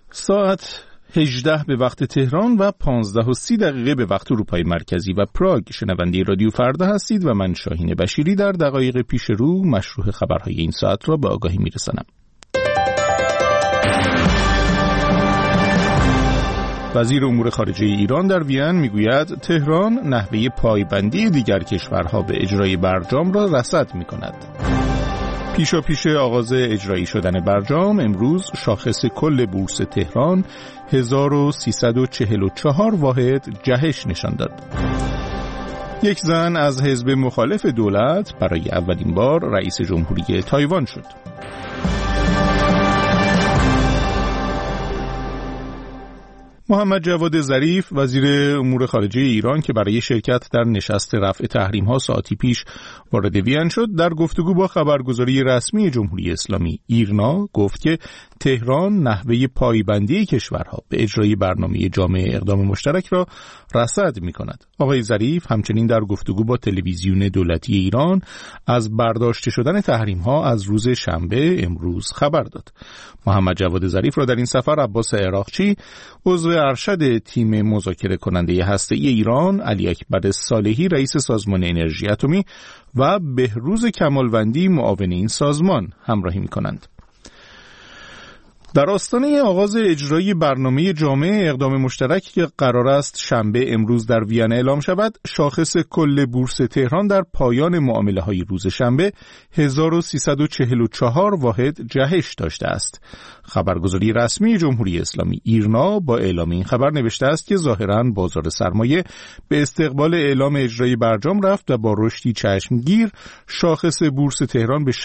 ساعت 18 به وقت تهران و 15:30 به وقت اروپای مرکزی و پراگ. شنونده رادیو فردا هستید و من شاهین بشیری در دقایق پیش رو مشروع خبرهای این ساعت را به آگاهی میرسانم. وزیر امور خارجه ایران در وین میگوید تهران نحوه پایبندی دیگر کشورها به اجرای برجام را رصد میکند. پیش آغاز اجرایی شدن برجام امروز شاخص کل بورس تهران 1344 واحد جهش نشان داد. یک زن از حزب مخالف دولت برای اولین بار رئیس جمهوری تایوان شد. محمد جواد ظریف وزیر امور خارجه ایران که برای شرکت در نشست رفع تحریم‌ها ساعتی پیش وارد وین شد، در گفتگو با خبرگزاری رسمی جمهوری اسلامی ایرنا گفت که تهران نحوه پایبندی کشورها به اجرای برنامه جامع اقدام مشترک را رصد می‌کند. آقای ظریف همچنین در گفتگو با تلویزیون دولتی ایران از برداشته شدن تحریم‌ها از روز شنبه امروز خبر داد. محمد جواد ظریف را در این سفر عباس عراقچی عضو ارشد تیم مذاکره کننده هسته‌ای ایران، علی اکبر صالحی رئیس سازمان انرژی اتمی و بهروز کمالوندی معاون این سازمان همراهی می‌کنند. در آستانه آغاز اجرای برنامه جامع اقدام مشترک که قرار است شنبه امروز در وین اعلام شود، شاخص کل بورس تهران در پایان معامله‌های روز شنبه 1344 واحد جهش داشته است. خبرگزاری رسمی جمهوری اسلامی ایرنا با اعلام این خبر نوشته است که ظاهراً بازار سرمایه به استقبال اعلام اجرای برجام رفت و با رشدی چشمگیر شاخص بورس تهران به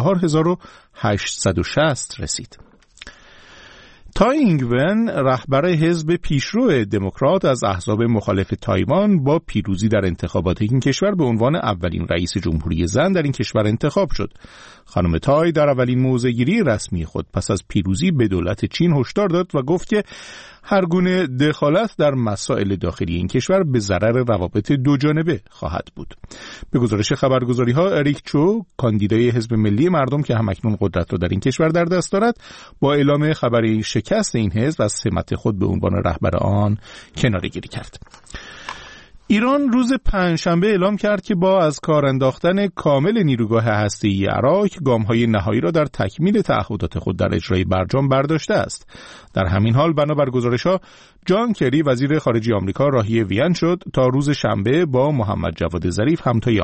64860 رسید. تای اینگ-ون رهبر حزب پیشرو دموکرات از احزاب مخالف تایوان با پیروزی در انتخابات این کشور به عنوان اولین رئیس جمهوری زن در این کشور انتخاب شد. خانم تای در اولین موضع‌گیری رسمی خود پس از پیروزی به دولت چین هشدار داد و گفت که هر گونه دخالت در مسائل داخلی این کشور به ضرر روابط دوجانبه خواهد بود. به گزارش خبرگزاری‌ها اریک چو، کاندیدای حزب ملی مردم که همکنون قدرت را در این کشور در دست دارد، با اعلام خبر شکست این حزب از سمت خود به عنوان رهبر آن کناره‌گیری کرد. ایران روز پنجشنبه اعلام کرد که با از کار انداختن کامل نیروگاه هسته‌ای عراق گام‌های نهایی را در تکمیل تعهدات خود در اجرای برجام برداشته است. در همین حال بنابر گزارش‌ها جان کری وزیر خارجه آمریکا راهی وین شد تا روز شنبه با محمد جواد ظریف همتای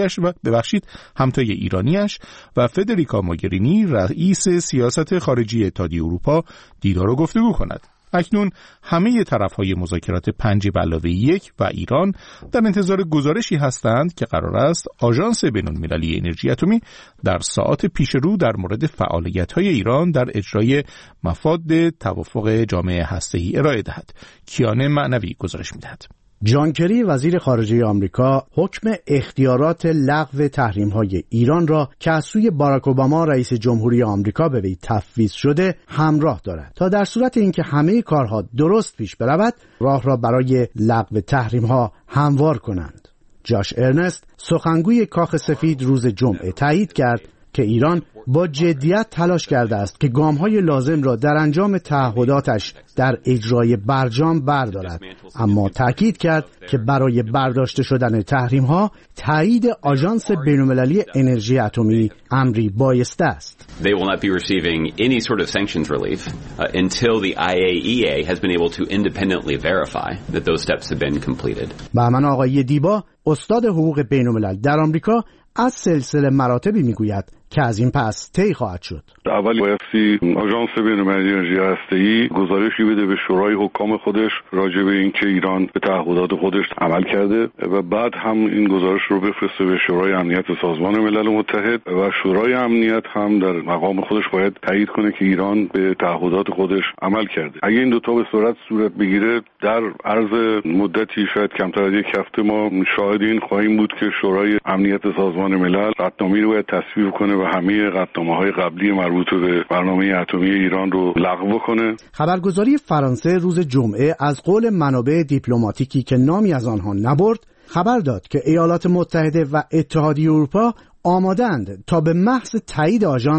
ایرانیش و فدریکا موگرینی رئیس سیاست خارجی اتحادیه اروپا دیدار و گفتگو کند. اکنون همه طرف‌های مذاکرات 5+1 و ایران در انتظار گزارشی هستند که قرار است آژانس بین‌المللی انرژی اتمی در ساعات پیش رو در مورد فعالیت‌های ایران در اجرای مفاد توافق جامع هسته‌ای ارائه دهد. کیان معنوی گزارش می‌دهد. جان کری وزیر خارجه آمریکا حکم اختیارات لغو تحریم‌های ایران را که از سوی باراک اوباما رئیس جمهوری آمریکا به وی تفویض شده همراه دارد تا در صورت اینکه همه کارها درست پیش برود راه را برای لغو تحریم‌ها هموار کنند. جاش ارنست سخنگوی کاخ سفید روز جمعه تایید کرد که ایران با جدیت تلاش کرده است که گام‌های لازم را در انجام تعهداتش در اجرای برجام بردارد، اما تأکید کرد که برای برداشته شدن تحریم‌ها تایید آژانس بین‌المللی انرژی اتمی امری بایسته است. They will not be receiving any sort of sanctions relief until the IAEA has been able to independently verify that those steps have been completed. بهمن آقای دیبا استاد حقوق بین‌الملل در آمریکا از سلسله مراتبی میگوید که از این پس طی خواهد شد. اول بایستی آژانس بین‌المللی انرژی هسته‌ای گزارشی بده به شورای حکام خودش راجع به اینکه ایران به تعهدات خودش عمل کرده و بعد هم این گزارش رو بفرسته به شورای امنیت سازمان ملل متحد و شورای امنیت هم در مقام خودش باید تایید کنه که ایران به تعهدات خودش عمل کرده. اگه این دوتا به صورت بگیره در عرض مدتی شاید کمتر از یک هفته ما شاهد این خواهیم بود که شورای امنیت سازمان ملل قطعنامه‌ای رو باید تصویب کنه و همه قطعنامه‌های قبلی مربوط به برنامه اتمی ایران رو لغو کنه. خبرگزاری فرانسه روز جمعه از قول منابع دیپلماتیکی که نامی از آنها نبرد خبر داد که ایالات متحده و اتحادیه اروپا آماده‌اند تا به محض تایید آژانس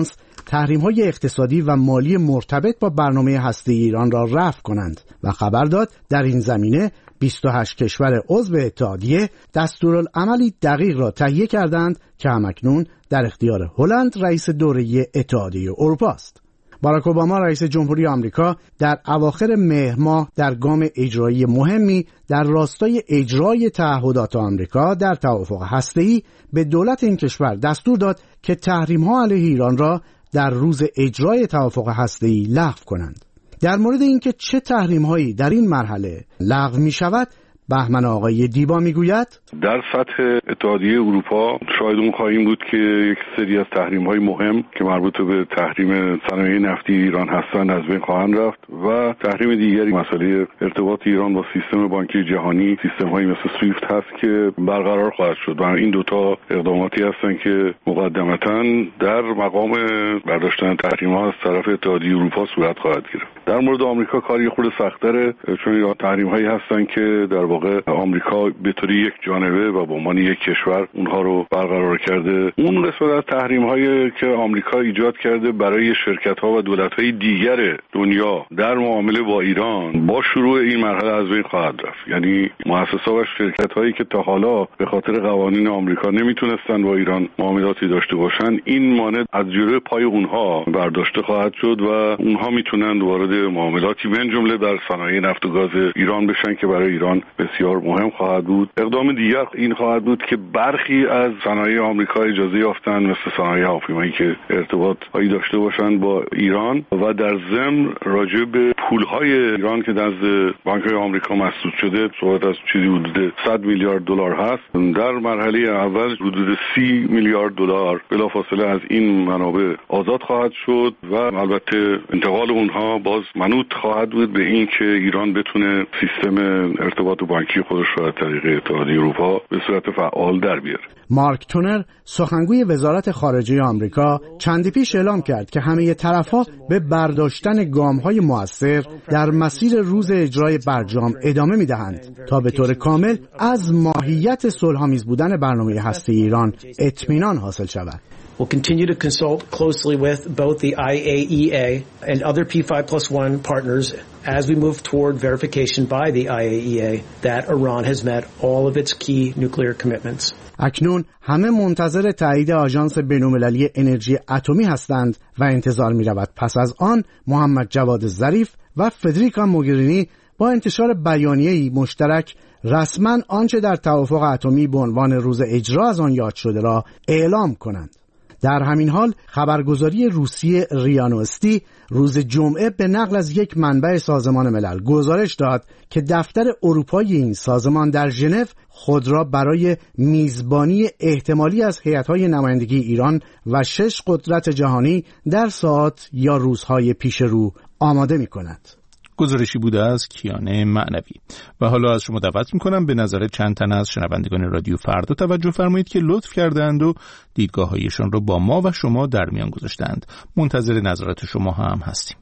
تحریم‌های اقتصادی و مالی مرتبط با برنامه هسته‌ای ایران را رفع کنند و خبر داد در این زمینه 28 کشور عضو اتحادیه دستورالعملی دقیق را تهیه کردند که همکنون در اختیار هلند رئیس دوره اتحادیه اروپا است. باراک اوباما رئیس جمهوری آمریکا در اواخر مهر ماه در گام اجرایی مهمی در راستای اجرای تعهدات آمریکا در توافق هسته‌ای به دولت این کشور دستور داد که تحریم‌ها علیه ایران را در روز اجرای توافق هسته‌ای لغو کنند. در مورد اینکه چه تحریم‌هایی در این مرحله لغو می‌شود، بهمن آقای دیبا میگوید در سطح اتحادیه اروپا شاید اون خواهیم بود که یک سری از تحریم‌های مهم که مربوط به تحریم صنایع نفتی ایران هستند از بین خواهند رفت و تحریم دیگری مسئله ارتباط ایران با سیستم بانکی جهانی، سیستم‌هایی مثل سویفت هست که برقرار خواهد شد و این دوتا اقداماتی هستند که مقدمتاً در مقام برداشتن تحریم‌ها از طرف اتحادیه اروپا صورت خواهد گرفت. در مورد آمریکا کاری خود سخت‌تره، چون تحریم‌هایی هستند که در واقع آمریکا به طوری یک جانبه و به عنوان یک کشور اونها رو برقرار کرده. اون قسمت از تحریم‌هایی که آمریکا ایجاد کرده برای شرکت‌ها و دولت‌های دیگر دنیا در معامله با ایران با شروع این مرحله از بین خواهد رفت. یعنی مؤسسات و شرکت‌هایی که تا حالا به خاطر قوانین آمریکا نمیتونستن با ایران معاملاتی داشته باشن، این مانع از جلوی پای اونها برداشته خواهد شد و اونها میتونن وارد معاملاتی من جمله در صنایع نفت و گاز ایران بشن که برای ایران بسیار مهم خواهد بود. اقدام دیگر این خواهد بود که برخی از صنایع آمریکا اجازه یافتن مثل صنایع هواپیمایی که ارتباطی داشته باشند با ایران و در ضمن راجع به پولهای ایران که نزد بانک‌های آمریکا مسدود شده صحبت از چیزی حدود 100 میلیارد دلار هست. در مرحله اول حدود 30 میلیارد دلار بلافاصله از این منابع آزاد خواهد شد و البته انتقال اونها باز منوط خواهد بود به این که ایران بتونه سیستم ارتباط بانکی خودش را از طریق اتحادیه اروپا به صورت فعال در بیاره. مارک تونر سخنگوی وزارت خارجه آمریکا چندی پیش اعلام کرد که همه طرف‌ها به برداشتن گام‌های مؤثر در مسیر روز اجرای برجام ادامه می‌دهند تا به طور کامل از ماهیت صلح‌آمیز بودن برنامه هسته‌ای ایران اطمینان حاصل شود. We'll continue to consult closely with both the IAEA and other P5+1 partners as we move toward verification by the IAEA that Iran has met all of its key nuclear commitments. اکنون همه منتظر تایید آژانس بین‌المللی انرژی اتمی هستند و انتظار می‌رود پس از آن محمد جواد ظریف و فدریکا موگرینی با انتشار بیانیه‌ای مشترک رسما آنچه در توافق اتمی به عنوان روز اجرا از آن یاد شده را اعلام کنند. در همین حال خبرگزاری روسیه ریا نوستی روز جمعه به نقل از یک منبع سازمان ملل گزارش داد که دفتر اروپایی این سازمان در ژنو خود را برای میزبانی احتمالی از هیئت‌های نمایندگی ایران و 6 قدرت جهانی در ساعات یا روزهای پیش رو آماده می‌کند. گزارشی بوده از کیانه معنوی. و حالا از شما دعوت میکنم به نظر چند تن از شنوندگان رادیو فردا توجه فرمایید که لطف کردند و دیدگاه‌هایشان را با ما و شما در میان گذاشتند. منتظر نظرات شما هم هستیم.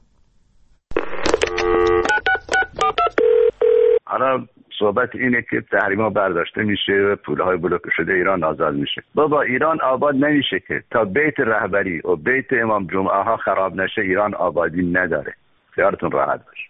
حالا صحبت اینه که تحریم‌ها برداشته میشه و پولهای بلوکه شده ایران آزاد میشه. بابا ایران آباد نمیشه که تا بیت رهبری و بیت امام جمعه ها خراب نشه ایران آبادی نداره. خیالتون راحت باشه.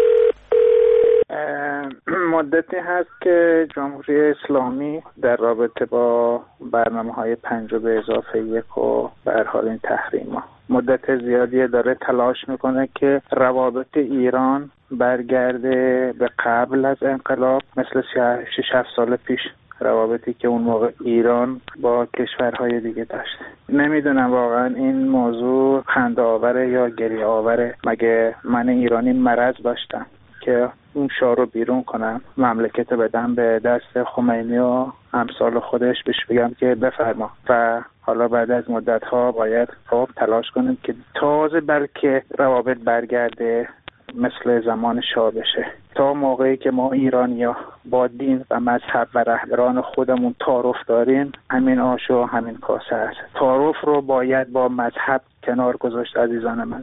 مدتی هست که جمهوری اسلامی در رابطه با برنامه‌های 5+1 و به هر حال این تحریم‌ها مدت زیادی داره تلاش میکنه که روابط ایران برگرده به قبل از انقلاب، مثل 6-7 سال پیش روابطی که اون موقع ایران با کشورهای دیگه داشت. نمیدونم واقعا این موضوع خنده آوره یا گریه آوره. مگه من ایرانی مرض داشتم که اون شاه رو بیرون کنم، مملکت بدم به دست خمینی و امثال خودش، بهش بگم که بفرما و حالا بعد از مدت‌ها باید تلاش کنیم که تازه بلکه روابط برگرده مثل زمان شاه بشه. تا موقعی که ما ایرانی‌ها با دین و مذهب و رهبران خودمون تعارف داریم، همین آش و همین کاسه است. تعارف رو باید با مذهب کنار گذاشت عزیزان من.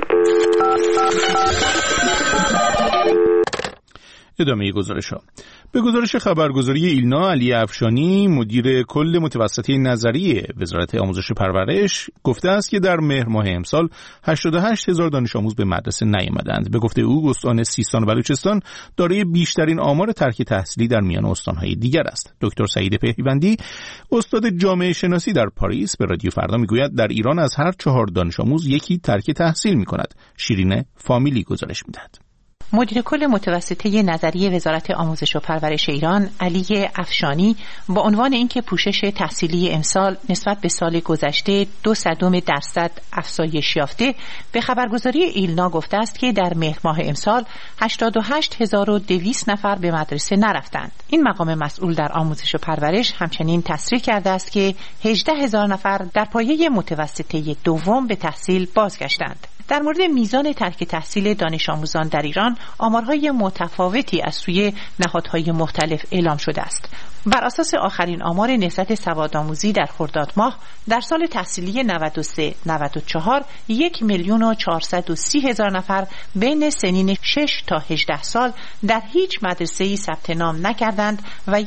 ادامه گزارش‌ها. به گزارش خبرگزاری ایلنا، علی افشانی مدیر کل متوسطه نظری وزارت آموزش و پرورش گفته است که در مهر ماه امسال 88,000 دانش آموز به مدرسه نیامدند. به گفته او استان سیستان و بلوچستان دارای بیشترین آمار ترک تحصیلی در میان استان‌های دیگر است. دکتر سعید پیوندی استاد جامعه شناسی در پاریس به رادیو فردا میگوید در ایران از هر 4 دانش آموز یکی ترک تحصیل می‌کند. شیرین فامیلی گزارش می‌دهد. مدیر کل متوسطه نظری وزارت آموزش و پرورش ایران علی افشانی با عنوان اینکه پوشش تحصیلی امسال نسبت به سال گذشته 0.02% افزایش یافته به خبرگزاری ایلنا گفته است که در مهر ماه امسال 88,200 نفر به مدرسه نرفتند. این مقام مسئول در آموزش و پرورش همچنین تصریح کرده است که 18,000 نفر در پایه متوسطه دوم به تحصیل بازگشتند. در مورد میزان ترک تحصیل دانش آموزان در ایران آمارهای متفاوتی از سوی نهادهای مختلف اعلام شده است. بر اساس آخرین آمار نهضت سوادآموزی در خرداد ماه در سال تحصیلی 93-94 1,430,000 نفر بین سنین 6 تا 18 سال در هیچ مدرسه‌ای ثبت نام نکردند و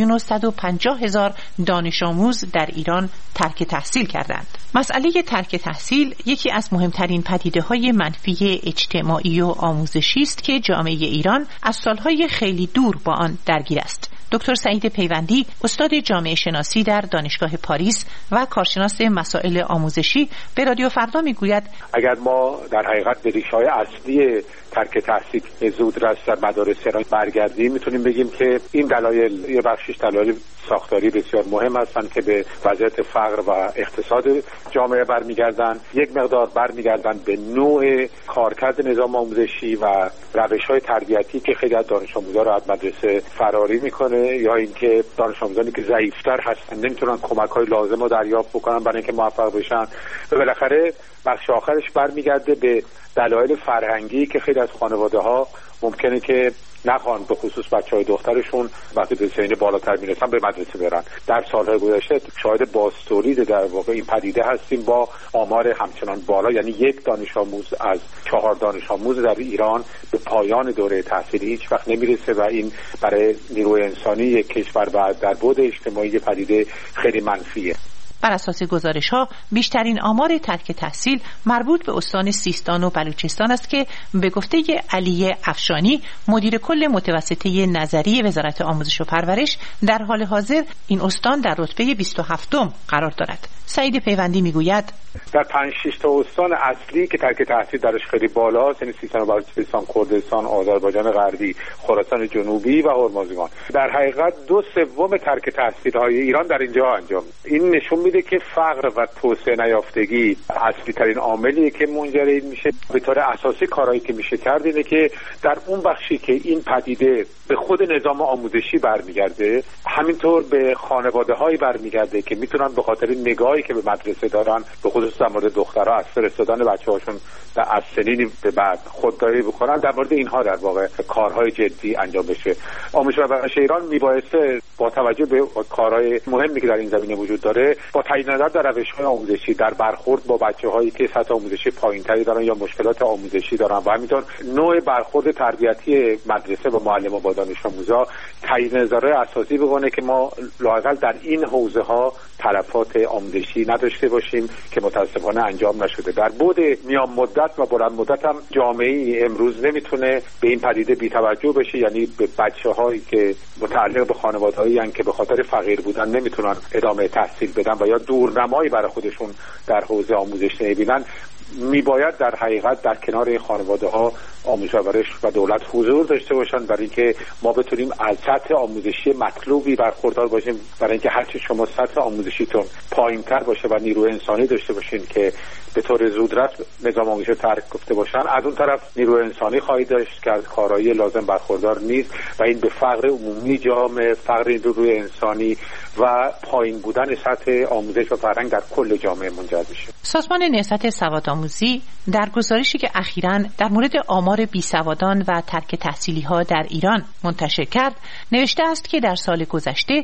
1,150,000 دانش آموز در ایران ترک تحصیل کردند. مسئله ترک تحصیل یکی از مهمترین پدیده‌های منفی اجتماعی و آموزشی است که جامعه ایران از سالهای خیلی دور با آن درگیر است. دکتر سعید پیوندی استاد جامعه شناسی در دانشگاه پاریس و کارشناس مسائل آموزشی به رادیو فردا میگوید اگر ما در حقیقت به ریشه‌های اصلی ترک تحصیل زودرس در مدارس ایران برگردیم میتونیم بگیم که این دلایل یه بخشش دلایل ساختاری بسیار مهم هستند که به وضعیت فقر و اقتصاد جامعه برمیگردن، یک مقدار برمیگردن به نوع کارکرد نظام آموزشی و روش‌های تربیتی که خیلی از دانش آموزان رو از مدرسه فراری میکنه، یا اینکه دانش آموزانی که ضعیف‌تر هستن نمیتونن کمک‌های لازم رو دریافت بکنن برای اینکه موفق بشن و بالاخره بخش آخرش برمیگرده به دلایل فرهنگی که خیلی از خانواده‌ها ممکنه که نخوان به خصوص بچه‌های دخترشون وقتی به سن بالاتر میرسن به مدرسه برن. در سالهای گذشته شاهد بازتولید در واقع این پدیده هستیم با آمار همچنان بالا، یعنی 1 دانش آموز از 4 دانش آموز در ایران به پایان دوره تحصیلی هیچ وقت نمیرسه و این برای نیروی انسانی یک کشور و در بعد اجتماعی پدیده خیلی منفیه. بر اساس گزارش‌ها بیشترین آمار ترک تحصیل مربوط به استان سیستان و بلوچستان است که به گفته علی افشانی مدیر کل متوسطه نظری وزارت آموزش و پرورش در حال حاضر این استان در رتبه 27م قرار دارد. سعید پیوندی میگوید در 5-6 تا استان اصلی که ترک تحصیل درش خیلی بالاست، یعنی سیستان و بلوچستان، کردستان، آذربایجان غربی، خراسان جنوبی و هرمزگان، در حقیقت 2/3 ترک تحصیل‌های ایران در اینجا انجام. این نشون میده که فقر و توسعه نیافتگی اصلی ترین عاملیه که منجر میشه. به طور اساسی کارهایی که میشه کرد اینه که در اون بخشی که این پدیده به خود نظام آموزشی برمیگرده، همینطور به خانواده‌هایی برمیگرده که میتونن به خاطر نگاهی که به مدرسه دارن، به خصوص در مورد دخترها از فرستادن بچه‌هاشون از سنین به بعد خودداری بکنن، در مورد اینها در واقع کارهای جدی انجام بشه. آموزش و پرورش ایران میبایسته با توجه به کارهای مهمی که در این زمینه وجود داره با تعیین نظر در روش‌های آموزشی، در برخورد با بچه‌هایی که سطح آموزشی پایین‌تری دارن یا مشکلات آموزشی دارن و همینطور نوع برخورد تربیتی مدرسه و معلم با دانش آموزا تعیین نظر اساسی بکنه که ما لااقل در این حوزه‌ها تلفات آموزشی نداشته باشیم که متاسفانه انجام نشده. در بعد میان مدت و بلند مدت هم جامعه امروز نمیتونه به این پدیده بی‌توجه بشه، یعنی به بچه‌هایی که متعلق به خانواده‌هایی ان که به خاطر فقیر بودن نمیتونن ادامه تحصیل بدن و یا دورنمایی برای خودشون در حوزه آموزش نمیبینن، میباید در حقیقت در کنار این خانواده‌ها آموزش و پرورش و دولت حضور داشته باشن برای اینکه ما بتونیم از سطح آموزشی مطلوبی برخوردار باشیم، برای اینکه هرچی شما سطح آموزشیتون پایین‌تر باشه و نیروی انسانی داشته باشین که به طور زودرس نظام آموزشی ترک گفته باشن، از اون طرف نیروی انسانی خواهید داشت که از کارایی لازم برخوردار نیست و این به فقر عمومی جامعه، فقر نیروی انسانی و پایین بودن سطح آموزش و فرهنگ در کل جامعه منجر میشه. سازمان نهضت سوادآموزی در گزارشی که اخیراً در مورد آمار بیسوادان و ترک تحصیلی ها در ایران منتشر کرد نوشته است که در سال گذشته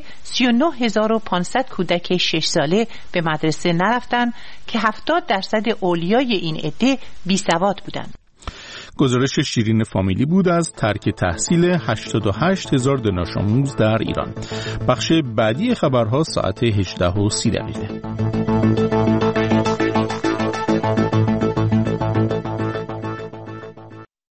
39,500 کودک 6 ساله به مدرسه نرفتند که 70% اولیای این عده بیسواد بودند. گزارش شیرین فامیلی بود از ترک تحصیل 88,000 دانش آموز در ایران. بخش بعدی خبرها ساعت 18:30.